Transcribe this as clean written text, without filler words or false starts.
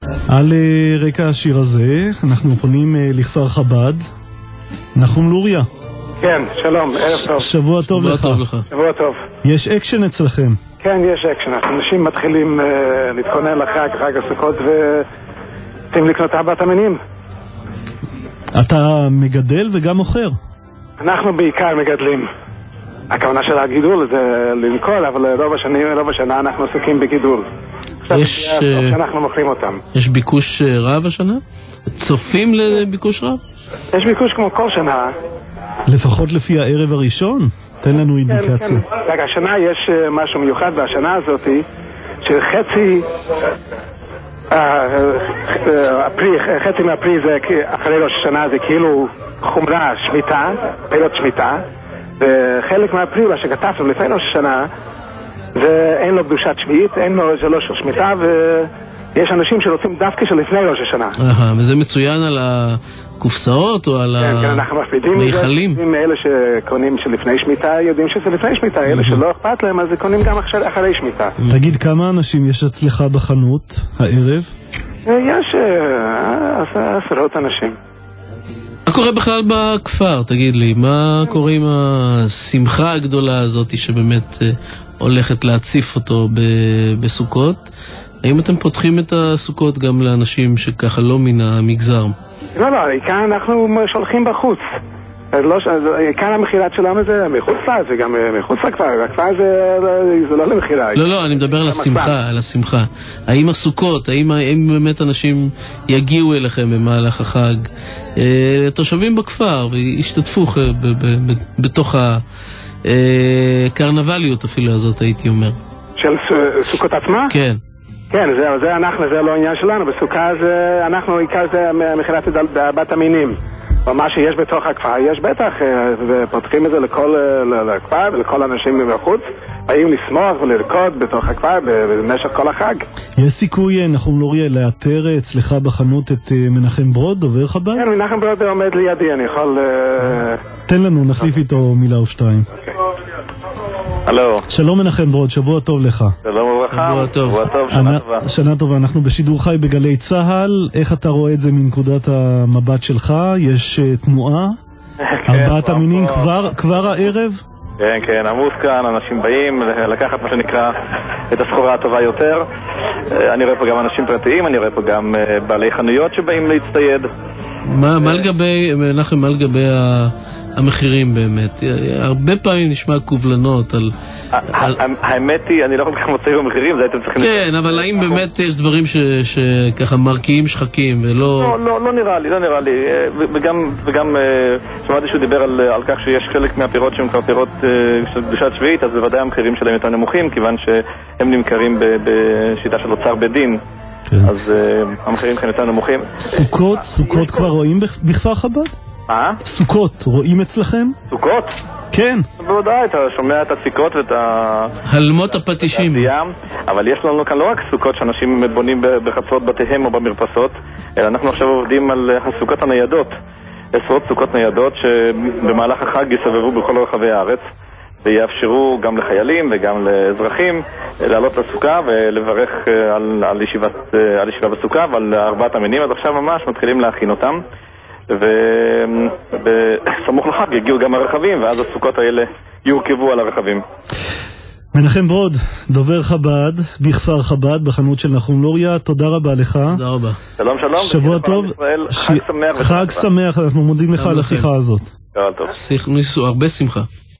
על רקע השיר הזה אנחנו פונים לכפר חב"ד. נחום לוריה. כן, שלום, ערב טוב. שבוע טוב לך. שבוע טוב. יש אקשן אצלכם? כן, יש אקשן. אנשים מתחילים להתכונן לחג הסוכות וצריכים לקנות ארבעת המינים. אתה מגדל וגם מוכר? אנחנו בעיקר מגדלים. הכוונה של הגידול זה לנקול, אבל רוב השנה אנחנו עסוקים בגידול. אנחנו מוכרים אותם. יש ביקוש רב השנה? צופים לביקוש רב? יש ביקוש כמו כל שנה. לפחות לפי הערב הראשון? תן לנו אינדיקציה. כן. רק השנה יש משהו מיוחד בשנה הזאת, שחצי חצי מהפרי זה אחרי ראש השנה זה כאילו חומרה שמיטה, פירות שמיטה, וחלק מהפרי שכתבנו לפני ראש השנה ואין לו קדושת שביעית, זה לא של שמיטה, ויש אנשים שרוצים דווקא שלפני ראש השנה. וזה מצוין על הקופסאות או על המיכלים? אלה שקונים שלפני שמיטה יודעים שזה לפני שמיטה, אלה שלא אכפת להם אז קונים גם אחרי שמיטה. תגיד, כמה אנשים יש אצלך בחנות הערב? יש 10 אנשים. מה קורה בכלל בכפר? תגיד לי, מה קורה עם השמחה הגדולה הזאת שבאמת הולכת להציף אותו בסוכות? האם אתם פותחים את הסוכות גם לאנשים שככה לא מן המגזר? לא, כאן אנחנו שולחים בחוץ. כאן המחירת שלנו זה מחוץ לה, זה גם מחוץ לכפר. הכפר זה לא למחירה. לא, אני מדבר על השמחה. האם הסוכות, האם באמת אנשים יגיעו אליכם במהלך החג, תושבים בכפר, וישתתפו בתוך הקרנבליות אפילו הזאת, הייתי אומר. של סוכות עצמה? כן. כן, זה לא העניין שלנו. בסוכה אנחנו עיקר זה מחירת בת המינים. ומה שיש בתוך הכפר, יש בטח, ופותחים את זה לכל הכפר ולכל אנשים מבחוץ, באים לשמוח ולרקוד בתוך הכפר במשך כל החג. יש סיכוי, נחום לוריה, לאתר אצלך בחנות את מנחם ברוד, דובר חב"ד? כן, מנחם ברוד עומד לידי, אני יכול... תן לנו, נחליף איתו מילה או שתיים. הלו. שלום מנחם ברוד, שבוע טוב לך. שלום וברכה. שבוע טוב, שנה טובה. שנה טובה, אנחנו בשידור חי בגלי צהל. איך אתה רואה את זה מנקודת המבט שלך? יש תנועה? ארבעת המינים כבר הערב? כן, עמוס כאן, אנשים באים לקחת מה שנקרא את הסחורה הטובה יותר. אני רואה פה גם אנשים פרטיים, אני רואה פה גם בעלי חנויות שבאים להצטייד. מה לגבי המחירים באמת? הרבה פעמים נשמע קובלנות על... האמת היא, אני לא כל כך מוצא במחירים, זה הייתם צריכים... כן, אבל האם באמת יש דברים שככה מרקיעים שחקים ולא... לא נראה לי. וגם שמעתי שהוא דיבר על כך שיש חלק מהפירות שהם כבר פירות של קדושת שביעית, אז בוודאי המחירים שלהם יותר נמוכים, כיוון שהם נמכרים בשיטה של אוצר בדין. אז המחירים כאן יותר נמוכים. סוכות כבר רואים בכפר חב"ד? מה? סוכות, רואים אצלכם? סוכות? כן. בוודאי, אתה שומע את הסיקות ואת הלמות הפטישים. אבל יש לנו כאן לא רק סוכות שאנשים בונים בחצרות בתיהם או במרפסות, אלא אנחנו עכשיו עובדים על הסוכות הניידות. עשרות סוכות ניידות שבמהלך החג יסבבו בכל רחבי הארץ ויאפשרו גם לחיילים וגם לאזרחים לעלות לסוכה ולברך על ישיבה בסוכה ועל ארבעת המינים. אז עכשיו ממש מתחילים להכין אותם, ובסמוך לחג יגיעו גם הרכבים, ואז הסוכות האלה יורכבו על הרכבים. מנחם ברוד, דובר חב"ד, בכפר חב"ד, בחנות של נחום לוריה, תודה רבה לך. תודה רבה. שלום. שבוע טוב. חג שמח. חג שמח, אנחנו מודים לך על השיחה הזאת. כל טוב. הרבה שמחה.